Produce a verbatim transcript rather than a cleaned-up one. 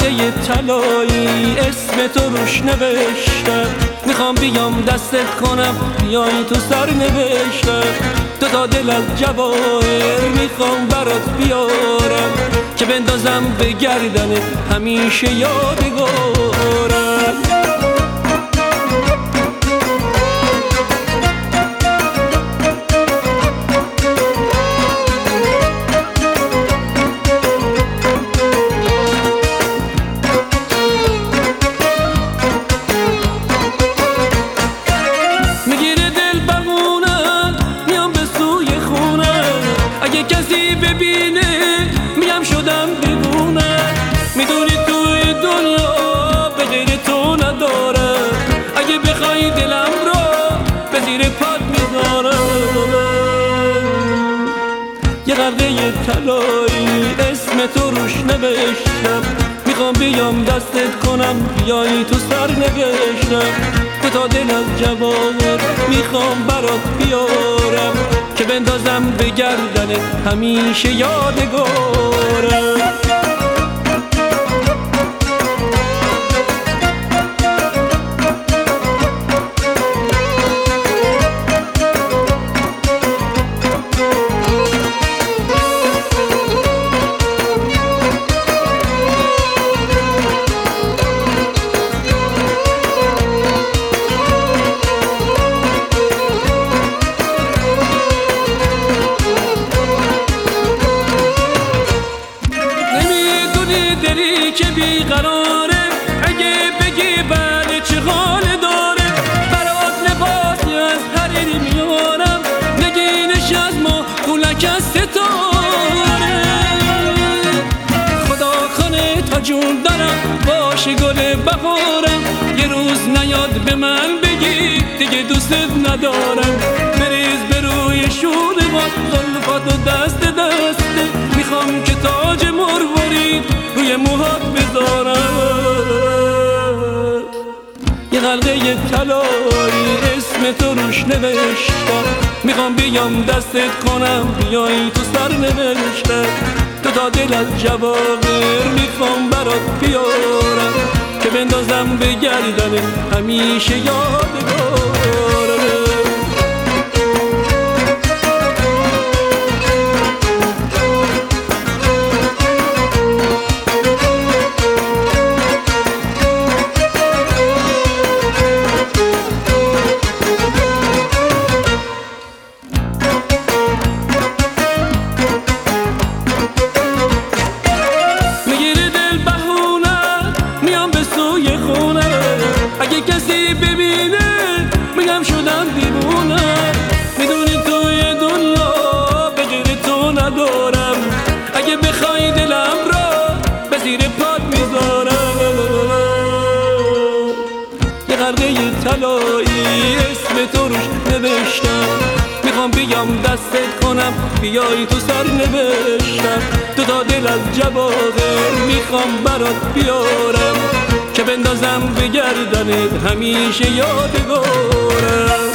غرقه طلایی اسم تو روش نوشتم، میخوام بیام دستت کنم بیای تو سر نوشتم. دو تا دل از جواهر میخوام برات بیارم که بندازم به گردنت همیشه یادگارم. اگه کسی ببینه میگم شدم دیوونه، میدونی توی دنیا به غیر تو ندارم. اگه بخوای دلم رو به زیر پات میذارم. یه غرقه طلایی اسم تو روش نوشتم، میخوام بیام دستت کنم بیای تو سر نوشتم. دو تا دل از جواهر میخوام برات بیارم که بندازم به گردنت همیشه یادگارم. دلی که بیقراره اگه بگی بله چه حال داره، برات لباسی از حریری میارم، نگینش از ما کولک از ستاره. خدا خانه تا جون دارم باشه گل بهارم، یه روز نیاد به من بگی دیگه دوستت ندارم. بریز به روی شونه ما زلفات و دست دسته، میخوام که تاج مروارید روی موهات بذارم. یه غرقه طلایی اسم تو روش نوشتم، میخوام بیام دستت کنم بیای تو سر نوشتم. دو تا دل از جواهر میخوام برات بیارم که بندازم به گردنت همیشه یادگارم. اگه کسی ببینه میگم شدم دیوونه، میدونی توی دنیا به غیر تو ندارم. اگه بخوای دلم را به زیر پات میذارم. یه غرقه طلایی اسم تو روش نوشتم، میخوام بیام دستت کنم بیای تو سر نوشتم. دو تا دل از جواهر میخوام برات بیارم که بندازم به گردنت همیشه یادگارم.